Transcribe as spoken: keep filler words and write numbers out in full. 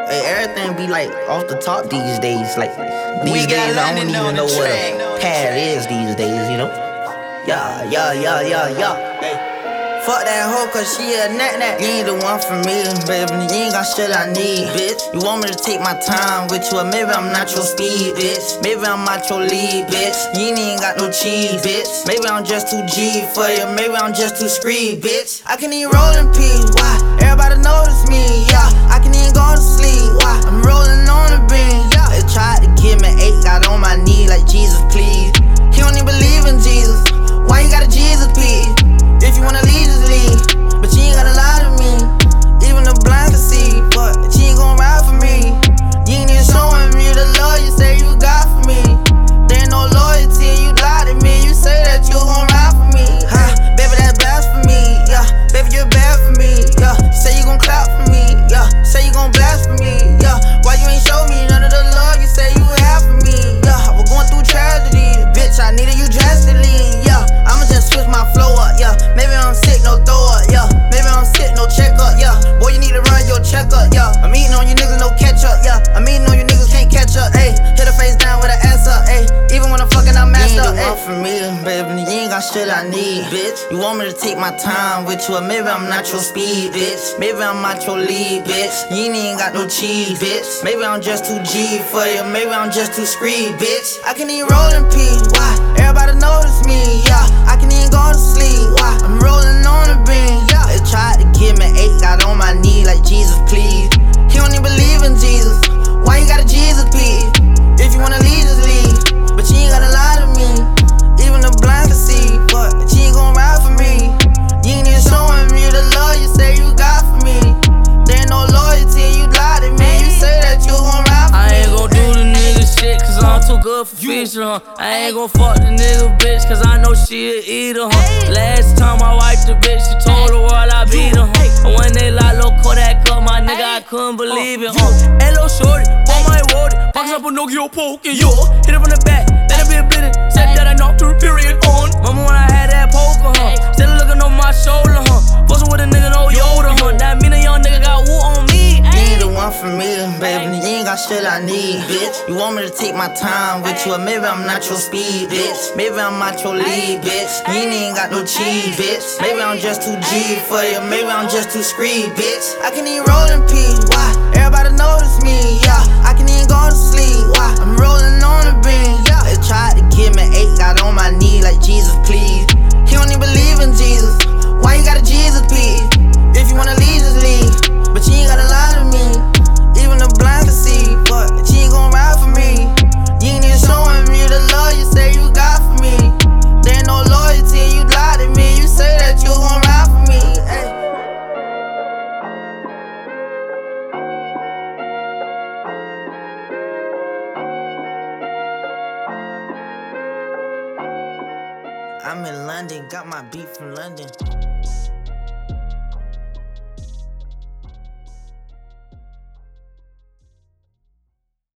Hey, everything be like off the top these days. Like these days, I don't even know what a pad is these days. You know? Yeah, yeah, yeah, yeah, yeah. Hey. Fuck that hoe, cause she a nat-nat. You ain't the one for me, baby. You ain't got shit I need, bitch. You want me to take my time with you, or maybe I'm not your speed, bitch. Maybe I'm not your lead, bitch. You ain't even got no cheese, bitch. Maybe I'm just too G for you, maybe I'm just too screed, bitch. I can even roll in peace, why? Everybody notice me, yeah. I can even go to sleep, why? I'm rolling on the beam, yeah. They tried to give me eight, got on my knee like Jesus, please. He don't even believe in Jesus. Why you got a Jesus, please? If you wanna leave, just leave. But you ain't gotta lie to me. Even the blind can see, but you ain't gon' ride for me. You ain't even showing me the love you say you got for me. There ain't no loyalty, you lie to me. You say that you gon' ride for me. Huh, baby, that's blasphemy, yeah. Baby, you're bad for me, yeah. Say you gon' clap for me, yeah. Say you gon' blast for me, yeah. Why you ain't show me none of the love you say you have for me, yeah. We're going through tragedy, bitch, I needed you drastically, yeah. I'ma just switch my flow up, yeah. Maybe I'm sick, no throw up, yeah. Maybe I'm sick, no checkup, yeah. Boy, you need to run your checkup, yeah. I'm eating on you niggas, no ketchup, yeah. I'm eating on you niggas, can't catch up, ayy. Hit her face down with an ass up, ayy. Even when I'm fucking, I'm messed up, ayy. You ain't the one for me, baby. You ain't got shit I need, bitch. You want me to take my time with you, or maybe I'm not your speed, bitch. Maybe I'm not your lead, bitch. You ain't even got no cheese, bitch. Maybe I'm just too G for you, maybe I'm just too screed, bitch. I can even roll in peace, why? Everybody notice me, yeah. I can even go to sleep, why? I'm rolling on the beam, yeah. They tried to give me eight, got on my knee like Jesus, please. He don't even believe in Jesus. Why you got a Jesus, please? If you wanna leave, just leave. But you ain't gotta lie to me. Even the blind can see, but you ain't gon' ride for me. You ain't even showing me the love you say you got for me. There ain't no loyalty, you lie to me. You say that you gon' ride for me. I ain't gon' do the nigga shit, cause I'm too good for fishing, huh? I ain't gon' fuck the nigga bitch, cause I know she a eater, huh? Last time I wiped the bitch, she told the world I beat her, huh? And when they lock low Kodak up, my nigga, I couldn't believe it, huh? Hello, shorty, bought my road, pockets up a Nokia poke, and yo, hit it from the back, let it be a blitted, said that I knocked her period on. Mama, when I had that poker, huh? Still looking on my shoulder, huh? Fussing with a nigga, no Yoda, huh? That mean a young nigga got wool on me. You ain't the one for me, baby. You ain't got shit I need, bitch. You want me to take my time with you, or maybe I'm not your speed, bitch. Maybe I'm not your lead, bitch. You ain't even got no cheese, bitch. Maybe I'm just too G for you, maybe I'm just too screed, bitch. I can even roll in peace, why? Everybody notice me, yeah. I can even go to sleep, why? I'm rolling on the beam, yeah. They tried to give me eight, got on my knee like Jesus, please. He don't even believe in Jesus. Why you got a Jesus, please? If you wanna leave, just leave. But you ain't gotta lie to me. Even the blind can see, but you ain't gon' ride for me. You ain't even showing me the love you say you got for me. There ain't no loyalty, you lie to me. You say that you gon' ride for me, ay. I'm in London, got my beat from London.